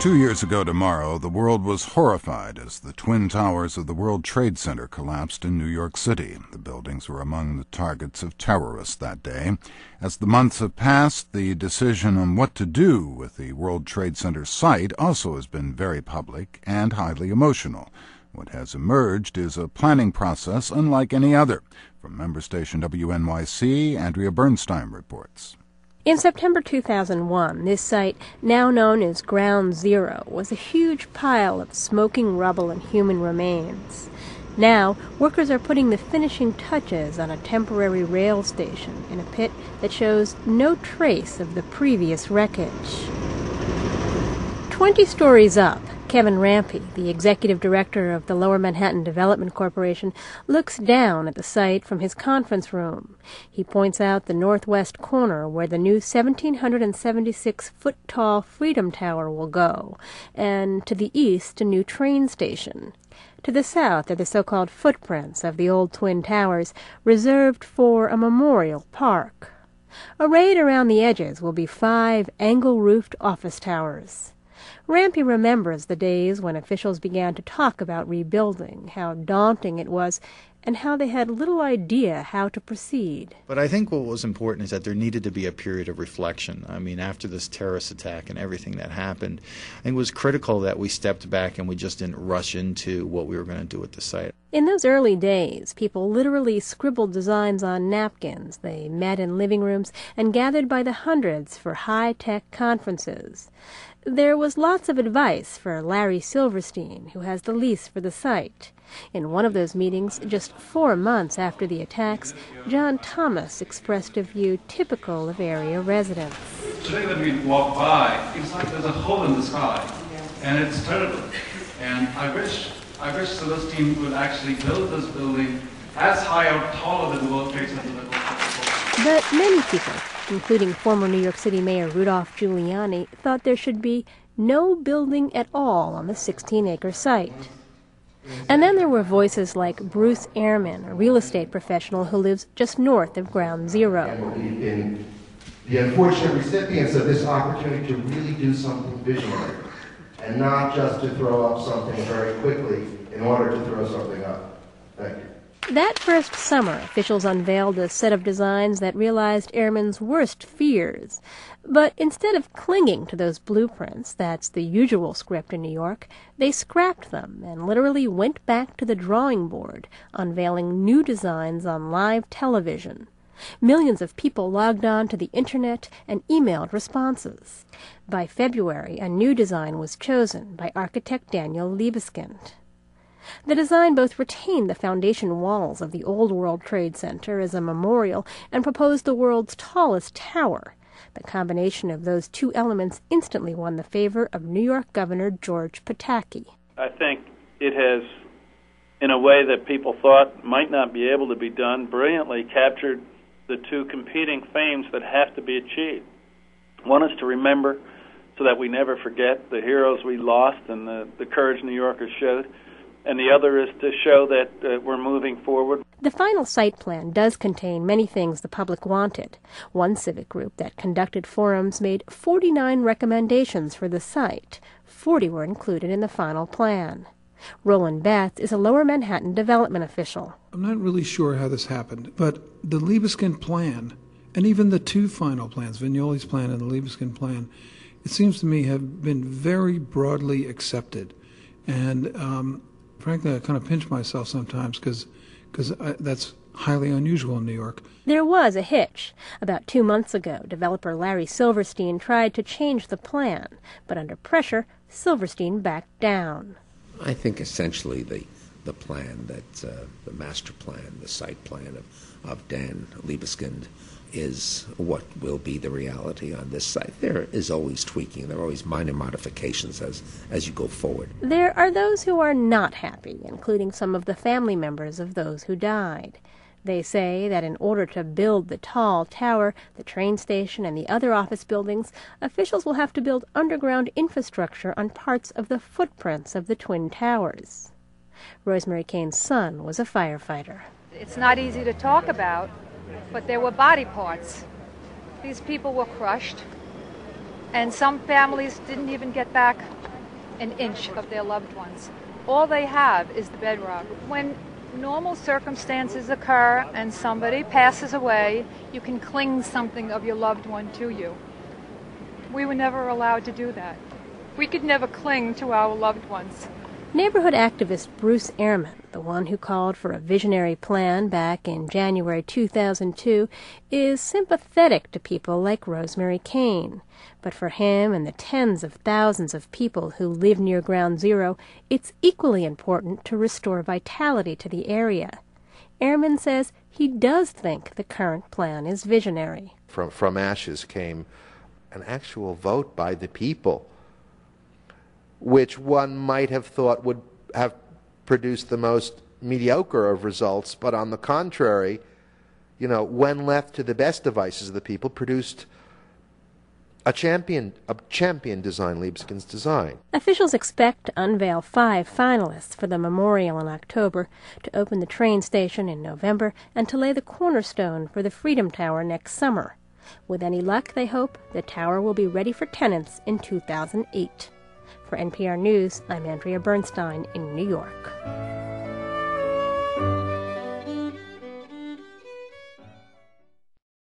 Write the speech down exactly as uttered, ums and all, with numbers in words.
Two years ago tomorrow, the world was horrified as the twin towers of the World Trade Center collapsed in New York City. The buildings were among the targets of terrorists that day. As the months have passed, the decision on what to do with the World Trade Center site also has been very public and highly emotional. What has emerged is a planning process unlike any other. From member station W N Y C, Andrea Bernstein reports. In September two thousand one, this site, now known as Ground Zero, was a huge pile of smoking rubble and human remains. Now, workers are putting the finishing touches on a temporary rail station in a pit that shows no trace of the previous wreckage. Twenty stories up, Kevin Rampey, the executive director of the Lower Manhattan Development Corporation, looks down at the site from his conference room. He points out the northwest corner where the new one thousand seven hundred seventy-six foot tall Freedom Tower will go, and to the east a new train station. To the south are the so-called footprints of the old Twin Towers, reserved for a memorial park. Arrayed around the edges will be five angle-roofed office towers. Rampey remembers the days when officials began to talk about rebuilding, how daunting it was, and how they had little idea how to proceed. But I think what was important is that there needed to be a period of reflection. I mean, after this terrorist attack and everything that happened, I think it was critical that we stepped back and we just didn't rush into what we were going to do with the site. In those early days, people literally scribbled designs on napkins. They met in living rooms and gathered by the hundreds for high-tech conferences. There was lots of advice for Larry Silverstein, who has the lease for the site. In one of those meetings, just four months after the attacks, John Thomas expressed a view typical of area residents. Today when we walk by, it's like there's a hole in the sky, and it's terrible. And I wish, I wish Silverstein would actually build this building as high or taller than the World Trade Center. But many people, including former New York City Mayor Rudolph Giuliani, thought there should be no building at all on the sixteen acre site. And then there were voices like Bruce Ehrman, a real estate professional who lives just north of Ground Zero. And we've been the unfortunate recipients of this opportunity to really do something visionary, and not just to throw up something very quickly in order to throw something up. Thank you. That first summer, officials unveiled a set of designs that realized Ehrman's worst fears. But instead of clinging to those blueprints, that's the usual script in New York, they scrapped them and literally went back to the drawing board, unveiling new designs on live television. Millions of people logged on to the internet and emailed responses. By February, a new design was chosen by architect Daniel Libeskind. The design both retained the foundation walls of the old World Trade Center as a memorial and proposed the world's tallest tower. The combination of those two elements instantly won the favor of New York Governor George Pataki. I think it has, in a way that people thought might not be able to be done, brilliantly captured the two competing themes that have to be achieved. One is to remember so that we never forget the heroes we lost and the, the courage New Yorkers showed. And the other is to show that uh, we're moving forward. The final site plan does contain many things the public wanted. One civic group that conducted forums made forty-nine recommendations for the site. forty were included in the final plan. Roland Betts is a Lower Manhattan development official. I'm not really sure how this happened, but the Libeskind plan, and even the two final plans, Vignoli's plan and the Libeskind plan, it seems to me have been very broadly accepted. And um, frankly, I kind of pinch myself sometimes because because that's highly unusual in New York. There was a hitch. About two months ago, developer Larry Silverstein tried to change the plan, but under pressure, Silverstein backed down. I think essentially the the plan that uh, the master plan, the site plan of, of Dan Libeskind is what will be the reality on this site. There is always tweaking. There are always minor modifications as, as you go forward. There are those who are not happy, including some of the family members of those who died. They say that in order to build the tall tower, the train station, and the other office buildings, officials will have to build underground infrastructure on parts of the footprints of the Twin Towers. Rosemary Kane's son was a firefighter. It's not easy to talk about, but there were body parts. These people were crushed, and some families didn't even get back an inch of their loved ones. All they have is the bedrock. When normal circumstances occur and somebody passes away, you can cling something of your loved one to you. We were never allowed to do that. We could never cling to our loved ones. Neighborhood activist Bruce Ehrman, the one who called for a visionary plan back in January two thousand two, is sympathetic to people like Rosemary Kane. But for him and the tens of thousands of people who live near Ground Zero, it's equally important to restore vitality to the area. Ehrman says he does think the current plan is visionary. From, from ashes came an actual vote by the people, which one might have thought would have produced the most mediocre of results, but on the contrary, you know, when left to the best devices of the people, produced a champion, a champion design, Liebeskind's design. Officials expect to unveil five finalists for the memorial in October, to open the train station in November, and to lay the cornerstone for the Freedom Tower next summer. With any luck, they hope, the tower will be ready for tenants in two thousand eight. For N P R News, I'm Andrea Bernstein in New York.